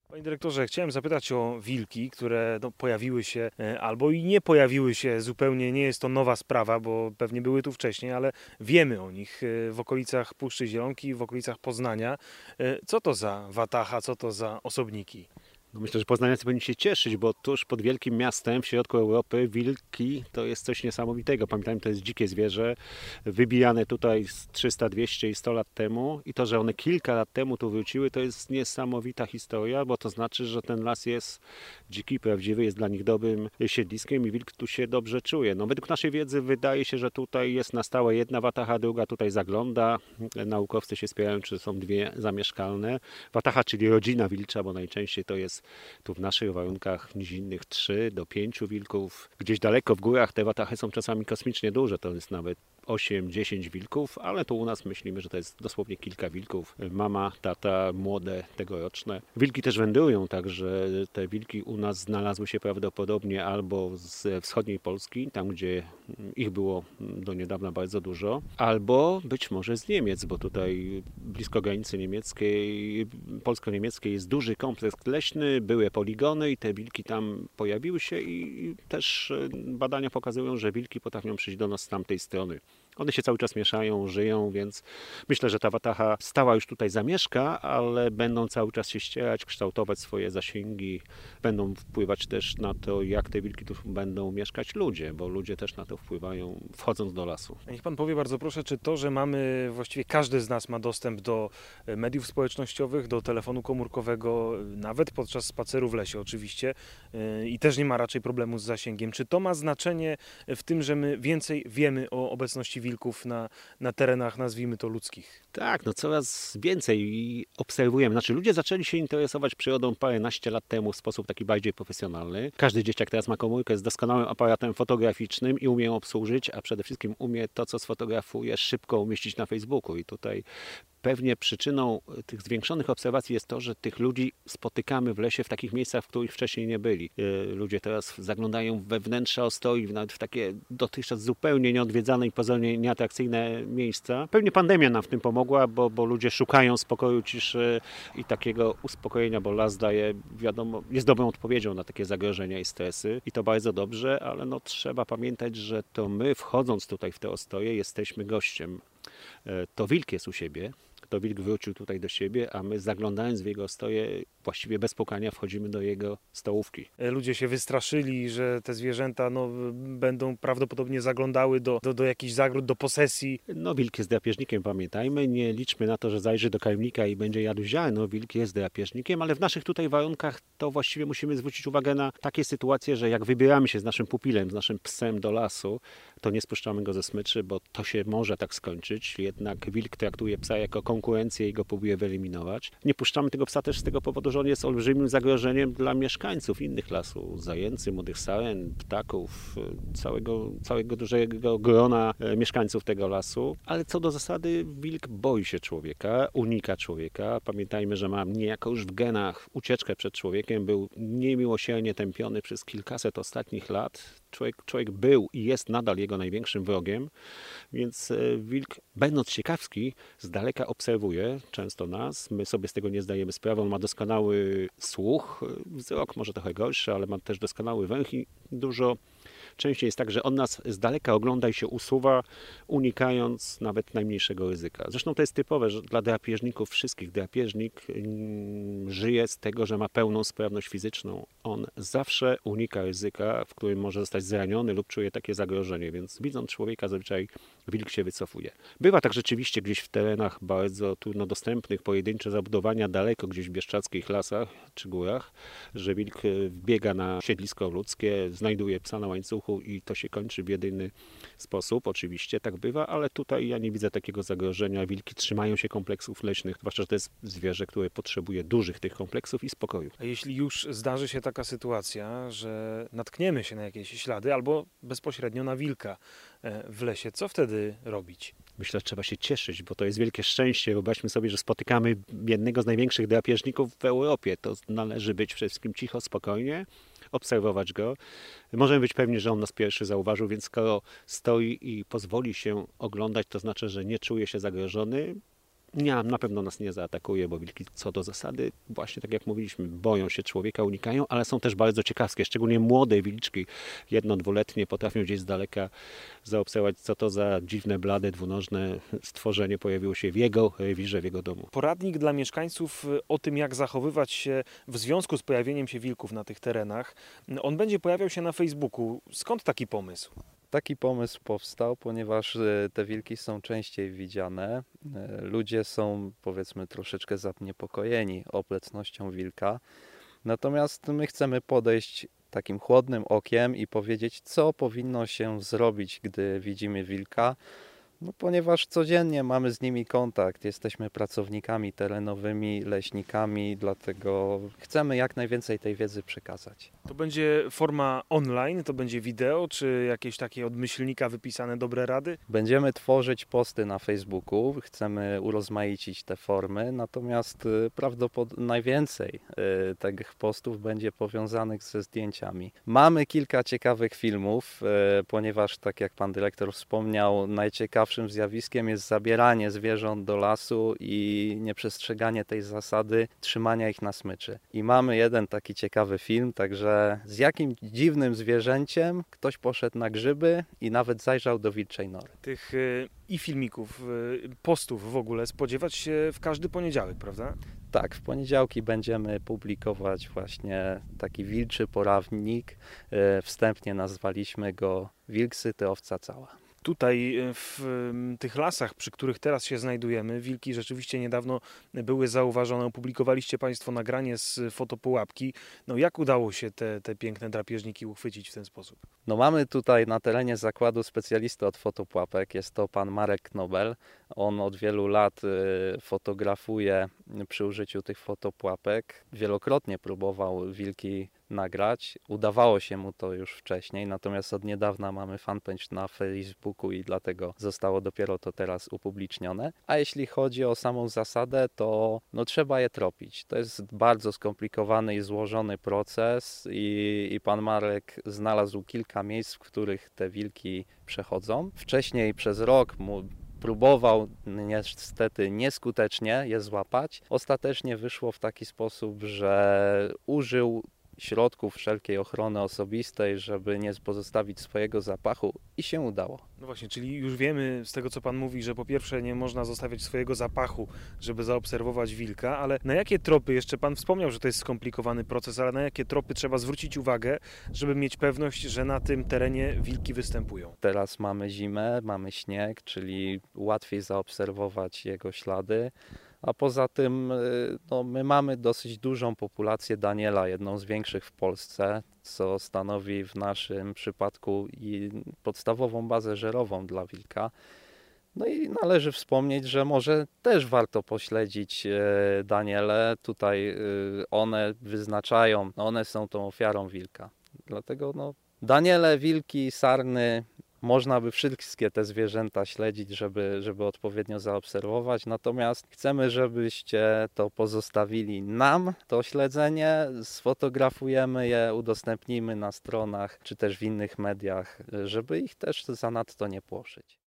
Panie dyrektorze, chciałem zapytać o wilki, które pojawiły się albo i nie pojawiły się zupełnie. Nie jest to nowa sprawa, bo pewnie były tu wcześniej, ale wiemy o nich w okolicach Puszczy Zielonki, w okolicach Poznania. Co to za wataha, co to za osobniki? No myślę, że poznaniacy powinni się cieszyć, bo tuż pod wielkim miastem w środku Europy wilki to jest coś niesamowitego. Pamiętajmy, to jest dzikie zwierzę, wybijane tutaj z 300, 200 i 100 lat temu. I to, że one kilka lat temu tu wróciły, to jest niesamowita historia, bo to znaczy, że ten las jest dziki, prawdziwy, jest dla nich dobrym siedliskiem i wilk tu się dobrze czuje. No, według naszej wiedzy wydaje się, że tutaj jest na stałe jedna wataha, druga tutaj zagląda. Naukowcy się spierają, czy są dwie zamieszkalne. Wataha, czyli rodzina wilcza, bo najczęściej to jest tu w naszych warunkach nizinnych 3 do 5 wilków. Gdzieś daleko w górach te watachy są czasami kosmicznie duże, to jest nawet 8-10 wilków, ale tu u nas myślimy, że to jest dosłownie kilka wilków. Mama, tata, młode, tegoroczne. Wilki też wędrują, także te wilki u nas znalazły się prawdopodobnie albo z wschodniej Polski, tam gdzie ich było do niedawna bardzo dużo, albo być może z Niemiec, bo tutaj blisko granicy niemieckiej, polsko-niemieckiej jest duży kompleks leśny, były poligony i te wilki tam pojawiły się i też badania pokazują, że wilki potrafią przyjść do nas z tamtej strony. One się cały czas mieszają, żyją, więc myślę, że ta wataha stała już tutaj zamieszka, ale będą cały czas się ścierać, kształtować swoje zasięgi, będą wpływać też na to, jak te wilki tu będą mieszkać ludzie, bo ludzie też na to wpływają, wchodząc do lasu. A niech pan powie bardzo proszę, czy to, że mamy, właściwie każdy z nas ma dostęp do mediów społecznościowych, do telefonu komórkowego, nawet podczas spaceru w lesie oczywiście, i też nie ma raczej problemu z zasięgiem, czy to ma znaczenie w tym, że my więcej wiemy o obecności wilków na terenach, nazwijmy to, ludzkich? Tak, no coraz więcej obserwujemy. Znaczy ludzie zaczęli się interesować przyrodą paręnaście lat temu w sposób taki bardziej profesjonalny. Każdy dzieciak teraz ma komórkę z doskonałym aparatem fotograficznym i umie ją obsłużyć, a przede wszystkim umie to, co sfotografuje, szybko umieścić na Facebooku. I tutaj pewnie przyczyną tych zwiększonych obserwacji jest to, że tych ludzi spotykamy w lesie w takich miejscach, w których wcześniej nie byli. Ludzie teraz zaglądają we wnętrza ostoi, nawet w takie dotychczas zupełnie nieodwiedzane i pozornie nieatrakcyjne miejsca. Pewnie pandemia nam w tym pomogła, bo ludzie szukają spokoju, ciszy i takiego uspokojenia, bo las daje, wiadomo, jest dobrą odpowiedzią na takie zagrożenia i stresy i to bardzo dobrze, ale no trzeba pamiętać, że to my, wchodząc tutaj w te ostoje, jesteśmy gościem. To wilk jest u siebie, to wilk wrócił tutaj do siebie, a my zaglądając w jego stoję, właściwie bez pukania wchodzimy do jego stołówki. Ludzie się wystraszyli, że te zwierzęta będą prawdopodobnie zaglądały do jakichś zagród, do posesji. No wilk jest drapieżnikiem, pamiętajmy, nie liczmy na to, że zajrzy do karmnika i będzie jadł ziarno, wilk jest drapieżnikiem, ale w naszych tutaj warunkach to właściwie musimy zwrócić uwagę na takie sytuacje, że jak wybieramy się z naszym pupilem, z naszym psem do lasu, to nie spuszczamy go ze smyczy, bo to się może tak skończyć. Jednak wilk traktuje psa jako konkurencję i go próbuje wyeliminować. Nie puszczamy tego psa też z tego powodu, że on jest olbrzymim zagrożeniem dla mieszkańców innych lasów. Zajęcy, młodych saren, ptaków, całego dużego grona mieszkańców tego lasu. Ale co do zasady, wilk boi się człowieka, unika człowieka. Pamiętajmy, że ma niejako już w genach ucieczkę przed człowiekiem. Był niemiłosiernie tępiony przez kilkaset ostatnich lat. Człowiek był i jest nadal jego największym wrogiem, więc wilk, będąc ciekawski, z daleka obserwuje często nas. My sobie z tego nie zdajemy sprawy. On ma doskonały słuch, wzrok może trochę gorszy, ale ma też doskonały węch i dużo częściej jest tak, że on nas z daleka ogląda i się usuwa, unikając nawet najmniejszego ryzyka. Zresztą to jest typowe, że dla drapieżników wszystkich. Drapieżnik żyje z tego, że ma pełną sprawność fizyczną. On zawsze unika ryzyka, w którym może zostać zraniony lub czuje takie zagrożenie, więc widząc człowieka zazwyczaj wilk się wycofuje. Bywa tak rzeczywiście gdzieś w terenach bardzo trudno dostępnych, pojedyncze zabudowania daleko gdzieś w bieszczadzkich lasach czy górach, że wilk wbiega na siedlisko ludzkie, znajduje psa na łańcuchu i to się kończy w jedyny sposób. Oczywiście tak bywa, ale tutaj ja nie widzę takiego zagrożenia. Wilki trzymają się kompleksów leśnych, zwłaszcza, że to jest zwierzę, które potrzebuje dużych tych kompleksów i spokoju. A jeśli już zdarzy się taka sytuacja, że natkniemy się na jakieś ślady albo bezpośrednio na wilka w lesie, co wtedy robić? Myślę, że trzeba się cieszyć, bo to jest wielkie szczęście. Wyobraźmy sobie, że spotykamy jednego z największych drapieżników w Europie. To należy być przede wszystkim cicho, spokojnie, obserwować go. Możemy być pewni, że on nas pierwszy zauważył, więc skoro stoi i pozwoli się oglądać, to znaczy, że nie czuje się zagrożony. Nie, na pewno nas nie zaatakuje, bo wilki co do zasady, właśnie tak jak mówiliśmy, boją się człowieka, unikają, ale są też bardzo ciekawskie, szczególnie młode wilczki, jedno-dwuletnie, potrafią gdzieś z daleka zaobserwować, co to za dziwne, blade, dwunożne stworzenie pojawiło się w jego rewirze, w jego domu. Poradnik dla mieszkańców o tym, jak zachowywać się w związku z pojawieniem się wilków na tych terenach. On będzie pojawiał się na Facebooku. Skąd taki pomysł? Taki pomysł powstał, ponieważ te wilki są częściej widziane. Ludzie są, powiedzmy, troszeczkę zaniepokojeni obecnością wilka. Natomiast my chcemy podejść takim chłodnym okiem i powiedzieć, co powinno się zrobić, gdy widzimy wilka. No, ponieważ codziennie mamy z nimi kontakt, jesteśmy pracownikami terenowymi, leśnikami, dlatego chcemy jak najwięcej tej wiedzy przekazać. To będzie forma online, to będzie wideo, czy jakieś takie od myślnika wypisane dobre rady? Będziemy tworzyć posty na Facebooku, chcemy urozmaicić te formy, natomiast prawdopodobnie najwięcej tych postów będzie powiązanych ze zdjęciami. Mamy kilka ciekawych filmów, ponieważ tak jak pan dyrektor wspomniał, najciekawszym zjawiskiem jest zabieranie zwierząt do lasu i nieprzestrzeganie tej zasady trzymania ich na smyczy. I mamy jeden taki ciekawy film, także z jakim dziwnym zwierzęciem ktoś poszedł na grzyby i nawet zajrzał do wilczej nory. Tych i filmików, postów w ogóle spodziewać się w każdy poniedziałek, prawda? Tak, w poniedziałki będziemy publikować właśnie taki wilczy poradnik. Wstępnie nazwaliśmy go Wilk syty, owca cała. Tutaj w tych lasach, przy których teraz się znajdujemy, wilki rzeczywiście niedawno były zauważone. Opublikowaliście Państwo nagranie z fotopułapki. No jak udało się te piękne drapieżniki uchwycić w ten sposób? No mamy tutaj na terenie zakładu specjalistę od fotopułapek, jest to pan Marek Knobel. On od wielu lat fotografuje przy użyciu tych fotopułapek. Wielokrotnie próbował wilki nagrać. Udawało się mu to już wcześniej, natomiast od niedawna mamy fanpage na Facebooku i dlatego zostało dopiero to teraz upublicznione. A jeśli chodzi o samą zasadę, to trzeba je tropić. To jest bardzo skomplikowany i złożony proces i pan Marek znalazł kilka miejsc, w których te wilki przechodzą. Wcześniej przez rok próbował niestety nieskutecznie je złapać. Ostatecznie wyszło w taki sposób, że użył środków wszelkiej ochrony osobistej, żeby nie pozostawić swojego zapachu i się udało. No właśnie, czyli już wiemy z tego, co Pan mówi, że po pierwsze nie można zostawiać swojego zapachu, żeby zaobserwować wilka, ale na jakie tropy, jeszcze Pan wspomniał, że to jest skomplikowany proces, ale na jakie tropy trzeba zwrócić uwagę, żeby mieć pewność, że na tym terenie wilki występują? Teraz mamy zimę, mamy śnieg, czyli łatwiej zaobserwować jego ślady. A poza tym my mamy dosyć dużą populację daniela, jedną z większych w Polsce, co stanowi w naszym przypadku i podstawową bazę żerową dla wilka. No i należy wspomnieć, że może też warto pośledzić daniele. Tutaj one wyznaczają, one są tą ofiarą wilka. Dlatego daniele, wilki, sarny, można by wszystkie te zwierzęta śledzić, żeby odpowiednio zaobserwować, natomiast chcemy, żebyście to pozostawili nam, to śledzenie, sfotografujemy je, udostępnimy na stronach, czy też w innych mediach, żeby ich też zanadto nie płoszyć.